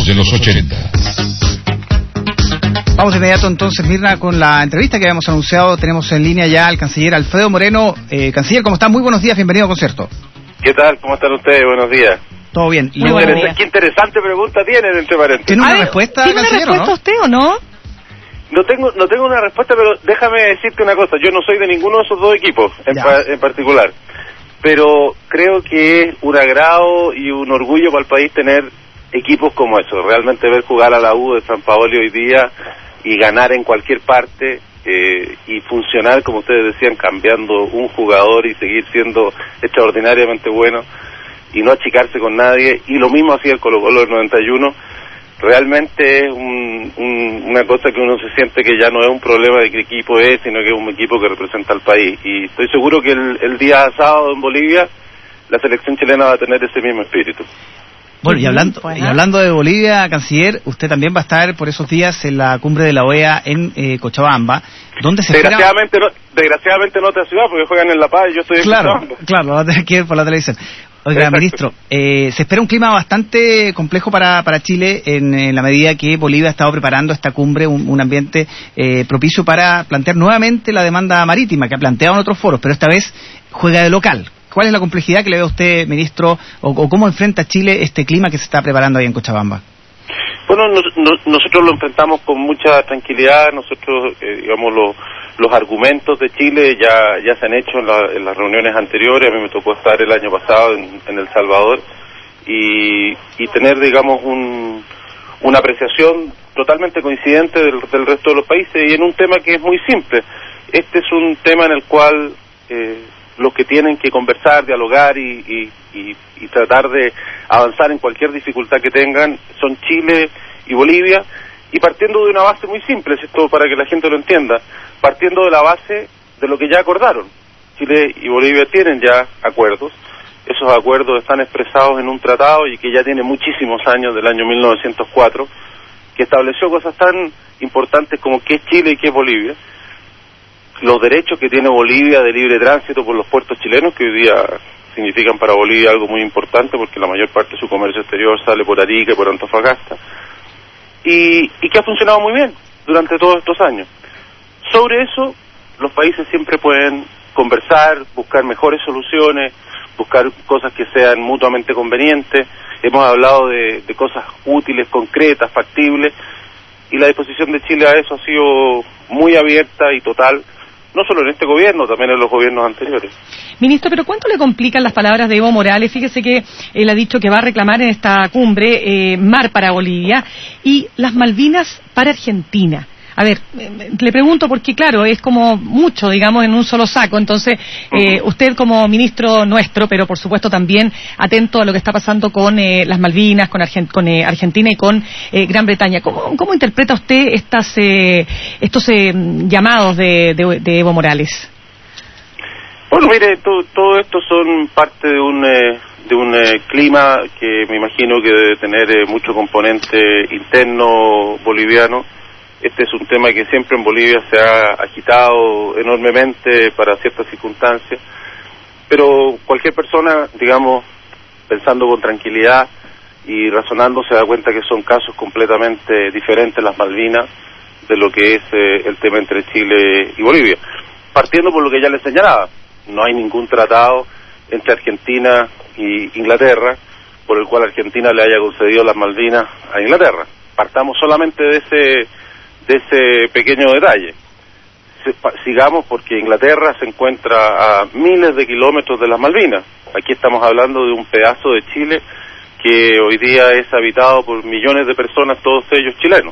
de los 80. Vamos de inmediato entonces, Mirna, con la entrevista que habíamos anunciado. Tenemos en línea ya al canciller Alfredo Moreno. Canciller, ¿cómo está? Muy buenos días, bienvenido a Concierto. ¿Qué tal? ¿Cómo están ustedes? Buenos días. Todo bien. Qué interesante pregunta tienen, entre paréntesis. ¿Tiene una respuesta, ¿Tiene una respuesta usted o no? No tengo una respuesta, pero déjame decirte una cosa. Yo no soy de ninguno de esos dos equipos en particular. Pero creo que es un agrado y un orgullo para el país tener equipos como esos. Realmente ver jugar a la U de San Paoli hoy día y ganar en cualquier parte y funcionar, como ustedes decían, cambiando un jugador y seguir siendo extraordinariamente bueno y no achicarse con nadie. Y lo mismo hacía el Colo-Colo del 91. Realmente es una cosa que uno se siente que ya no es un problema de qué equipo es, sino que es un equipo que representa al país. Y estoy seguro que el día sábado en Bolivia la selección chilena va a tener ese mismo espíritu. Bueno, y hablando de Bolivia, canciller, usted también va a estar por esos días en la cumbre de la OEA en Cochabamba, donde se Desgraciadamente no otra ciudad, porque juegan en La Paz y yo estoy en Cochabamba. Claro, va a tener que ir por la televisión. Oiga, exacto. Ministro, se espera un clima bastante complejo para Chile en la medida que Bolivia ha estado preparando esta cumbre, un ambiente propicio para plantear nuevamente la demanda marítima que ha planteado en otros foros, pero esta vez juega de local. ¿Cuál es la complejidad que le ve a usted, ministro, o cómo enfrenta Chile este clima que se está preparando ahí en Cochabamba? Bueno, nosotros lo enfrentamos con mucha tranquilidad. Nosotros, digamos, los argumentos de Chile ya se han hecho en las reuniones anteriores. A mí me tocó estar el año pasado en El Salvador y tener, digamos, una apreciación totalmente coincidente del resto de los países y en un tema que es muy simple. Este es un tema en el cual los que tienen que conversar, dialogar y tratar de avanzar en cualquier dificultad que tengan son Chile y Bolivia, y partiendo de una base muy simple, esto para que la gente lo entienda, partiendo de la base de lo que ya acordaron. Chile y Bolivia tienen ya acuerdos, esos acuerdos están expresados en un tratado y que ya tiene muchísimos años, del año 1904, que estableció cosas tan importantes como qué es Chile y qué es Bolivia, los derechos que tiene Bolivia de libre tránsito por los puertos chilenos, que hoy día significan para Bolivia algo muy importante porque la mayor parte de su comercio exterior sale por Arica y por Antofagasta, y que ha funcionado muy bien durante todos estos años. Sobre eso, los países siempre pueden conversar, buscar mejores soluciones, buscar cosas que sean mutuamente convenientes. Hemos hablado de cosas útiles, concretas, factibles, y la disposición de Chile a eso ha sido muy abierta y total, no solo en este gobierno, también en los gobiernos anteriores. Ministro, pero ¿cuánto le complican las palabras de Evo Morales? Fíjese que él ha dicho que va a reclamar en esta cumbre mar para Bolivia y las Malvinas para Argentina. A ver, le pregunto porque, claro, es como mucho, digamos, en un solo saco. Entonces, usted como ministro nuestro, pero por supuesto también atento a lo que está pasando con las Malvinas, con Argentina y con Gran Bretaña. ¿Cómo interpreta usted estos llamados de Evo Morales? Bueno, mire, todo esto son parte de un clima que me imagino que debe tener mucho componente interno boliviano. Este es un tema que siempre en Bolivia se ha agitado enormemente para ciertas circunstancias, pero cualquier persona, digamos, pensando con tranquilidad y razonando, se da cuenta que son casos completamente diferentes las Malvinas de lo que es el tema entre Chile y Bolivia. Partiendo por lo que ya les señalaba, no hay ningún tratado entre Argentina y Inglaterra por el cual Argentina le haya concedido las Malvinas a Inglaterra. Partamos solamente de ese pequeño detalle. Sigamos porque Inglaterra se encuentra a miles de kilómetros de las Malvinas. Aquí estamos hablando de un pedazo de Chile que hoy día es habitado por millones de personas, todos ellos chilenos.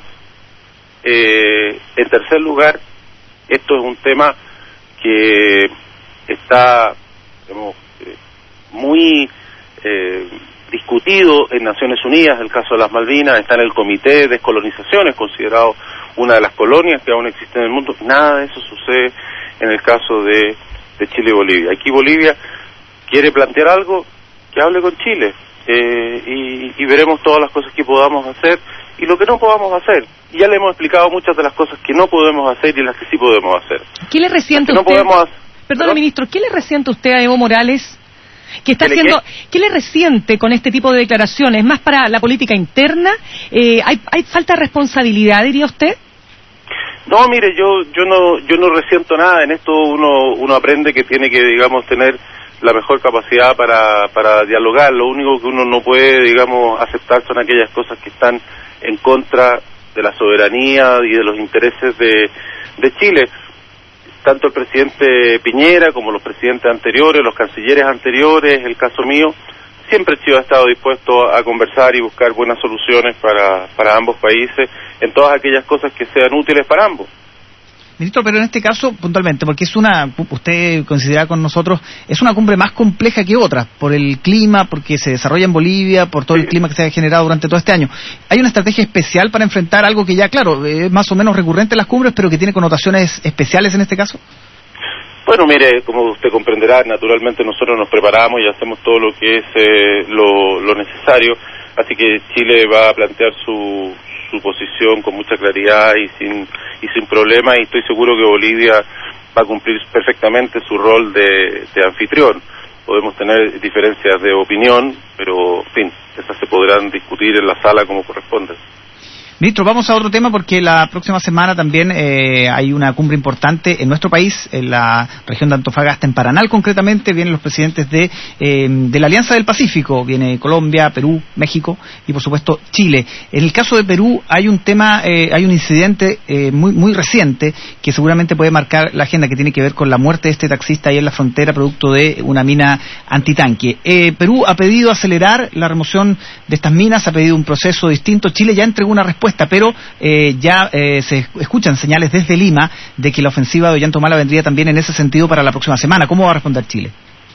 En tercer lugar, esto es un tema que está, digamos, muy discutido en Naciones Unidas. El caso de las Malvinas está en el Comité de Descolonización, es considerado una de las colonias que aún existen en el mundo. Nada de eso sucede en el caso de Chile y Bolivia. Aquí Bolivia quiere plantear algo, que hable con Chile, y veremos todas las cosas que podamos hacer y lo que no podamos hacer. Y ya le hemos explicado muchas de las cosas que no podemos hacer y las que sí podemos hacer. ¿Qué le resiente usted? Perdón, ministro, ¿qué le resiente usted a Evo Morales ¿Qué le resiente con este tipo de declaraciones? ¿Más para la política interna? ¿Hay falta de responsabilidad, diría usted? No, mire, yo no resiento nada. En esto uno aprende que tiene que, digamos, tener la mejor capacidad para dialogar. Lo único que uno no puede, digamos, aceptar son aquellas cosas que están en contra de la soberanía y de los intereses de Chile. Tanto el presidente Piñera como los presidentes anteriores, los cancilleres anteriores, el caso mío, siempre Chile ha estado dispuesto a conversar y buscar buenas soluciones para ambos países en todas aquellas cosas que sean útiles para ambos. Ministro, pero en este caso, puntualmente, porque usted considera con nosotros, es una cumbre más compleja que otras, por el clima, porque se desarrolla en Bolivia, por todo el clima que se ha generado durante todo este año. ¿Hay una estrategia especial para enfrentar algo que ya, claro, es más o menos recurrente en las cumbres, pero que tiene connotaciones especiales en este caso? Bueno, mire, como usted comprenderá, naturalmente nosotros nos preparamos y hacemos todo lo que es lo necesario, así que Chile va a plantear su posición con mucha claridad y sin problema, y estoy seguro que Bolivia va a cumplir perfectamente su rol de anfitrión. Podemos tener diferencias de opinión, pero, en fin, esas se podrán discutir en la sala como corresponde. Ministro, vamos a otro tema porque la próxima semana también hay una cumbre importante en nuestro país, en la región de Antofagasta, en Paranal concretamente. Vienen los presidentes de la Alianza del Pacífico. Viene Colombia, Perú, México y por supuesto Chile. En el caso de Perú hay un tema, hay un incidente muy reciente que seguramente puede marcar la agenda, que tiene que ver con la muerte de este taxista ahí en la frontera producto de una mina antitanque. Perú ha pedido acelerar la remoción de estas minas, ha pedido un proceso distinto. Chile ya entregó una respuesta, pero ya se escuchan señales desde Lima de que la ofensiva de Ollanta Humala vendría también en ese sentido para la próxima semana. ¿Cómo va a responder Chile?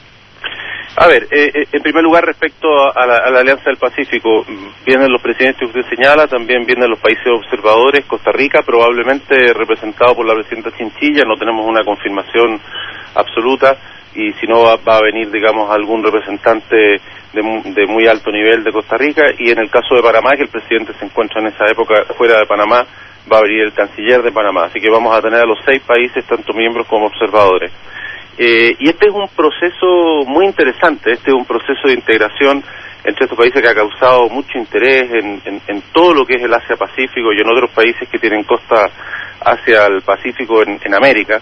A ver, en primer lugar, respecto a la Alianza del Pacífico, vienen los presidentes que usted señala, también vienen los países observadores, Costa Rica, probablemente representado por la presidenta Chinchilla, no tenemos una confirmación absoluta, y si no va a venir, digamos, algún representante de muy alto nivel de Costa Rica, y en el caso de Panamá, que el presidente se encuentra en esa época fuera de Panamá, va a venir el canciller de Panamá, así que vamos a tener a los 6 países, tanto miembros como observadores. Y este es un proceso muy interesante, este es un proceso de integración entre estos países que ha causado mucho interés en todo lo que es el Asia-Pacífico y en otros países que tienen costa hacia el Pacífico en América.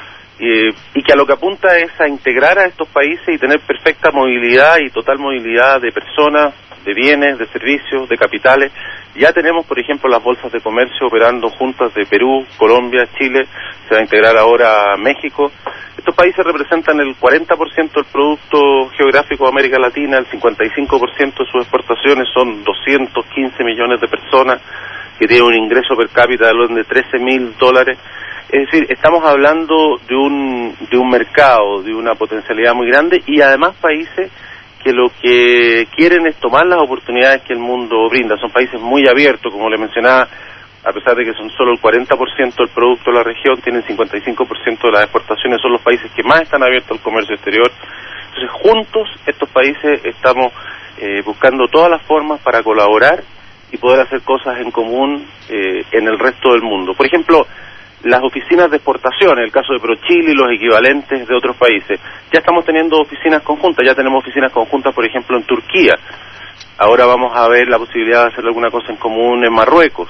Y que a lo que apunta es a integrar a estos países y tener perfecta movilidad y total movilidad de personas, de bienes, de servicios, de capitales. Ya tenemos, por ejemplo, las bolsas de comercio operando juntas de Perú, Colombia, Chile, se va a integrar ahora México. Estos países representan el 40% del producto geográfico de América Latina, el 55% de sus exportaciones, son 215 millones de personas que tienen un ingreso per cápita de $13,000. Es decir, estamos hablando de un mercado, de una potencialidad muy grande, y además países que lo que quieren es tomar las oportunidades que el mundo brinda. Son países muy abiertos, como le mencionaba, a pesar de que son solo el 40% del producto de la región, tienen 55% de las exportaciones, son los países que más están abiertos al comercio exterior. Entonces, juntos, estos países estamos buscando todas las formas para colaborar y poder hacer cosas en común en el resto del mundo. Por ejemplo, las oficinas de exportación, en el caso de ProChile y los equivalentes de otros países, ya estamos teniendo oficinas conjuntas, ya tenemos oficinas conjuntas, por ejemplo, en Turquía. Ahora vamos a ver la posibilidad de hacer alguna cosa en común en Marruecos.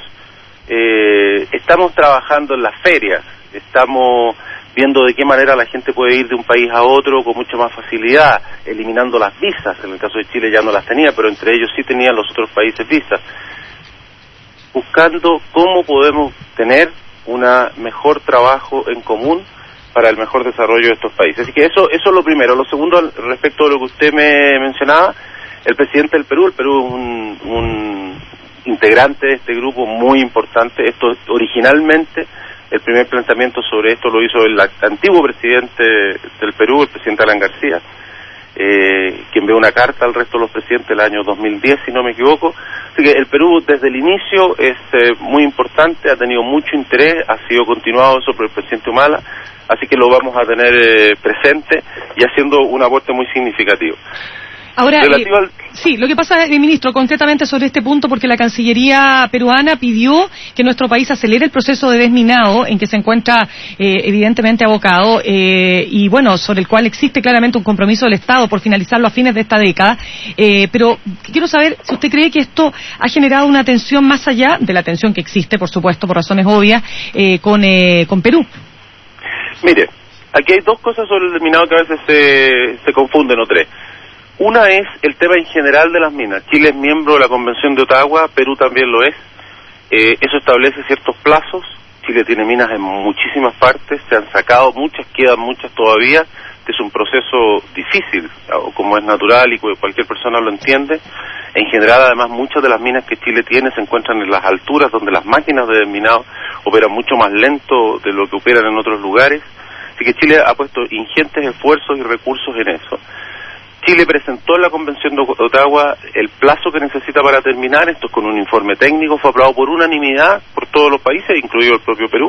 Estamos trabajando en las ferias, estamos viendo de qué manera la gente puede ir de un país a otro con mucha más facilidad, eliminando las visas. En el caso de Chile ya no las tenía, pero entre ellos sí tenían los otros países visas. Buscando cómo podemos tener un mejor trabajo en común para el mejor desarrollo de estos países. Así que eso es lo primero. Lo segundo, respecto a lo que usted me mencionaba, el presidente del Perú, el Perú es un integrante de este grupo muy importante. Esto originalmente, el primer planteamiento sobre esto lo hizo el antiguo presidente del Perú, el presidente Alan García, que envió una carta al resto de los presidentes el año 2010, si no me equivoco. Así que el Perú desde el inicio es muy importante, ha tenido mucho interés, ha sido continuado eso por el presidente Humala, así que lo vamos a tener presente y haciendo un aporte muy significativo. Ahora, sí, lo que pasa, ministro, concretamente sobre este punto, porque la Cancillería peruana pidió que nuestro país acelere el proceso de desminado en que se encuentra evidentemente abocado y bueno, sobre el cual existe claramente un compromiso del Estado por finalizarlo a fines de esta década, pero quiero saber si usted cree que esto ha generado una tensión más allá de la tensión que existe, por supuesto, por razones obvias, con Perú. Mire, aquí hay dos cosas sobre el desminado que a veces se confunden, o tres. Una es el tema en general de las minas. Chile es miembro de la Convención de Ottawa, Perú también lo es. Eso establece ciertos plazos. Chile tiene minas en muchísimas partes, se han sacado muchas, quedan muchas todavía. Este es un proceso difícil, como es natural y cualquier persona lo entiende. En general, además, muchas de las minas que Chile tiene se encuentran en las alturas donde las máquinas de desminado operan mucho más lento de lo que operan en otros lugares. Así que Chile ha puesto ingentes esfuerzos y recursos en eso. Chile presentó en la Convención de Ottawa el plazo que necesita para terminar, esto con un informe técnico, fue aprobado por unanimidad por todos los países, incluido el propio Perú,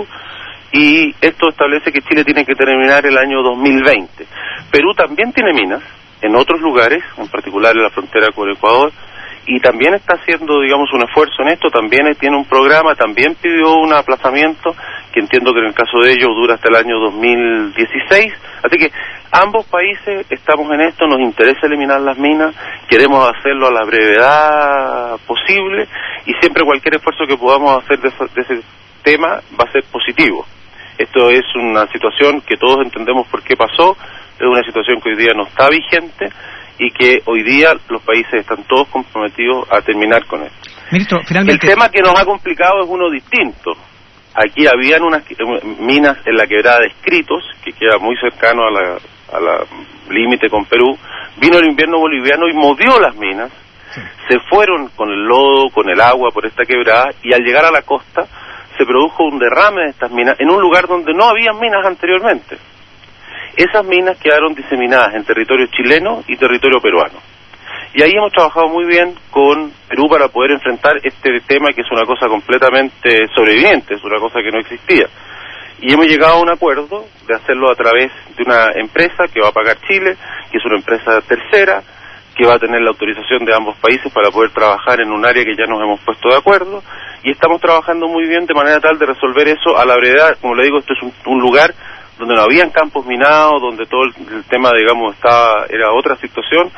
y esto establece que Chile tiene que terminar el año 2020. Perú también tiene minas en otros lugares, en particular en la frontera con Ecuador, y también está haciendo, digamos, un esfuerzo en esto, también tiene un programa, también pidió un aplazamiento, que entiendo que en el caso de ellos dura hasta el año 2016, así que ambos países estamos en esto, nos interesa eliminar las minas, queremos hacerlo a la brevedad posible, y siempre cualquier esfuerzo que podamos hacer de ese tema va a ser positivo. Esto es una situación que todos entendemos por qué pasó, es una situación que hoy día no está vigente, y que hoy día los países están todos comprometidos a terminar con esto. Ministro, finalmente... El tema que nos ha complicado es uno distinto. Aquí habían unas minas en la quebrada de Escritos, que queda muy cercano a la límite con Perú. Vino el invierno boliviano y movió las minas, sí. Se fueron con el lodo, con el agua por esta quebrada, y al llegar a la costa se produjo un derrame de estas minas en un lugar donde no había minas anteriormente. Esas minas quedaron diseminadas en territorio chileno y territorio peruano. Y ahí hemos trabajado muy bien con Perú para poder enfrentar este tema, que es una cosa completamente sobreviviente, es una cosa que no existía. Y hemos llegado a un acuerdo de hacerlo a través de una empresa que va a pagar Chile, que es una empresa tercera, que va a tener la autorización de ambos países para poder trabajar en un área que ya nos hemos puesto de acuerdo, y estamos trabajando muy bien de manera tal de resolver eso a la brevedad. Como le digo, esto es un lugar donde no habían campos minados, donde todo el tema, digamos, era otra situación,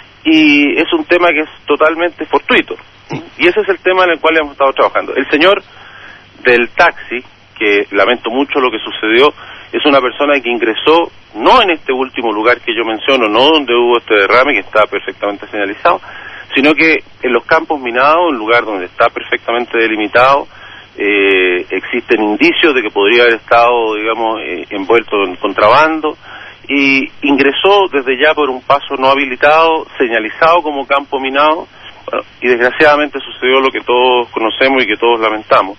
y es un tema que es totalmente fortuito. Y ese es el tema en el cual hemos estado trabajando. El señor del taxi, que lamento mucho lo que sucedió, es una persona que ingresó no en este último lugar que yo menciono, no donde hubo este derrame, que está perfectamente señalizado, sino que en los campos minados, un lugar donde está perfectamente delimitado, existen indicios de que podría haber estado, digamos, envuelto en contrabando, y ingresó desde ya por un paso no habilitado, señalizado como campo minado, bueno, y desgraciadamente sucedió lo que todos conocemos y que todos lamentamos,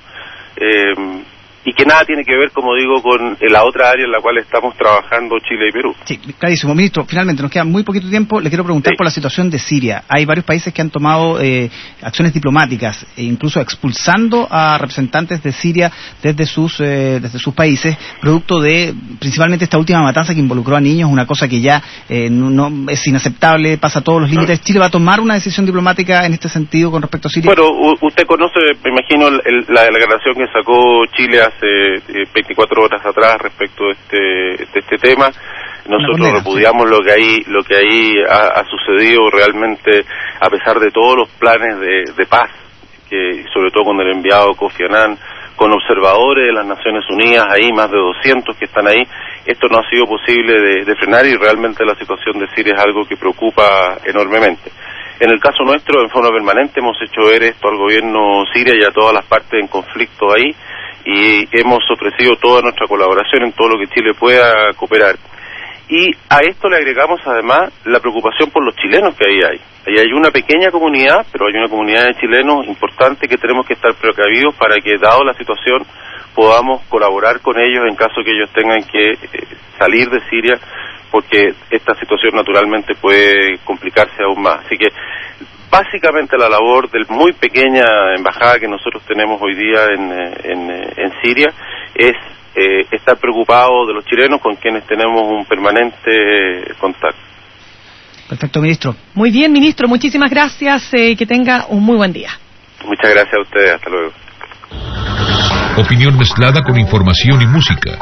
y que nada tiene que ver, como digo, con la otra área en la cual estamos trabajando Chile y Perú. Sí, clarísimo. Ministro, finalmente nos queda muy poquito tiempo. Le quiero preguntar por la situación de Siria. Hay varios países que han tomado acciones diplomáticas, incluso expulsando a representantes de Siria desde sus países, producto de principalmente esta última matanza que involucró a niños, una cosa que ya no es inaceptable, pasa todos los límites. ¿Chile va a tomar una decisión diplomática en este sentido con respecto a Siria? Bueno, usted conoce, me imagino, la declaración que sacó Chile hace 24 horas atrás respecto de este tema. Nosotros repudiamos lo que ahí ha sucedido realmente, a pesar de todos los planes de paz, que sobre todo con el enviado Kofi Annan, con observadores de las Naciones Unidas, ahí más de 200 que están ahí. Esto no ha sido posible de frenar, y realmente la situación de Siria es algo que preocupa enormemente. En el caso nuestro, en forma permanente, hemos hecho ver esto al gobierno sirio y a todas las partes en conflicto ahí, y hemos ofrecido toda nuestra colaboración en todo lo que Chile pueda cooperar. Y a esto le agregamos además la preocupación por los chilenos que ahí hay. Ahí hay una pequeña comunidad, pero hay una comunidad de chilenos importante que tenemos que estar precavidos para que, dado la situación, podamos colaborar con ellos en caso que ellos tengan que salir de Siria, porque esta situación naturalmente puede complicarse aún más. Así que básicamente la labor de muy pequeña embajada que nosotros tenemos hoy día en Siria es estar preocupados de los chilenos, con quienes tenemos un permanente contacto. Perfecto, ministro. Muy bien, ministro, muchísimas gracias, que tenga un muy buen día. Muchas gracias a ustedes, hasta luego. Opinión mezclada con información y música.